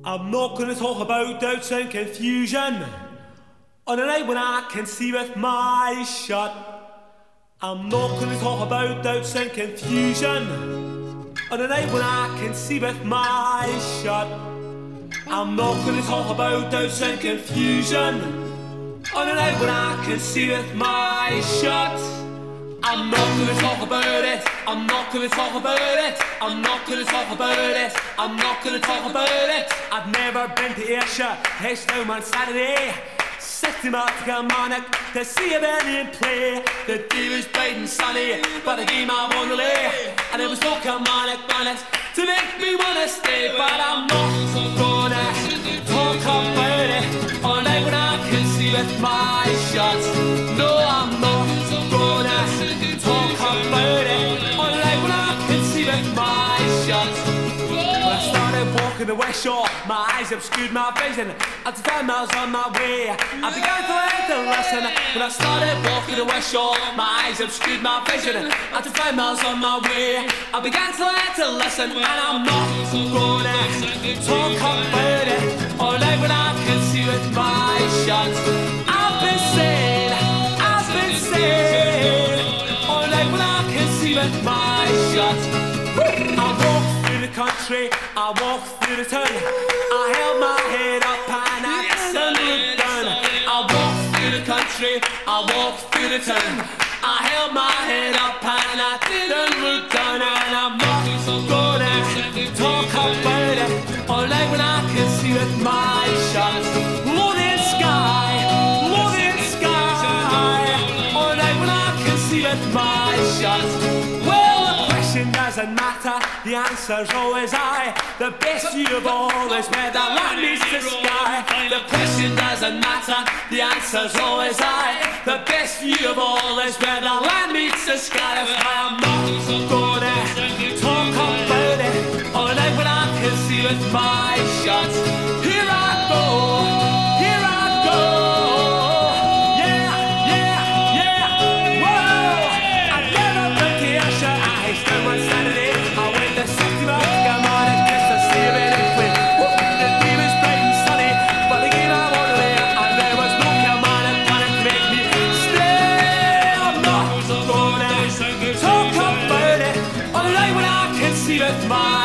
I'm not gonna talk about doubts and confusion on a night when I can see with my eyes shut. I'm not gonna talk about doubts and confusion on a night when I can see with my eyes shut. I'm not gonna talk about doubts and confusion on a night when I can see with my eyes shut. I'm not gonna talk about it, I'm not gonna talk about it, I'm not gonna talk about it, I'm not gonna talk about it. I've never been to Ayrshire, Heston on Saturday. Systematic harmonic to see a band in play. The day was bright and sunny, but the game I won the lay. And it was no harmonic bonnets to make me wanna stay. But I'm not gonna talk about it all night when I can see with my eyes shut. No, I'm not gonna talk about it all night when I can see with my eyes shut. When I started walking the West Shore, my eyes obscured my vision. After 5 miles on my way, I began to learn to listen. When I started walking the West Shore, my eyes obscured my vision. After 5 miles on my way, I began to learn to listen. And I'm not gonna talk about it all night when I can see with my eyes shut. I've been saying all night when I can see with my eyes shut. I walk through the country, I walk through the town. I held my head up and I didn't look down. I walk through the country, I walk through the town. I held my head up and I didn't look down. And I'm not gonna talk about it all night when I can see with my eyes shut. Loaded sky, all night when I can see with my eyes shut. Well, the question doesn't matter, the answer's always I. The best view of all is where the land meets the sky. The question doesn't matter, the answer's always I. The best view of all is where the land meets the sky. That's why I'm not gonna talk about it all night when I can see with my eyes shut. Here I go, here I go. Yeah, whoa. I've never been to Ayrshire, I hate on Saturday. I went to Systematic Harmonic just to see a bit of play. The day was bright and sunny, but the game I won away. And there was no harmonic wanting to make me stay. I'm not gonna talk about it all night when I can see with my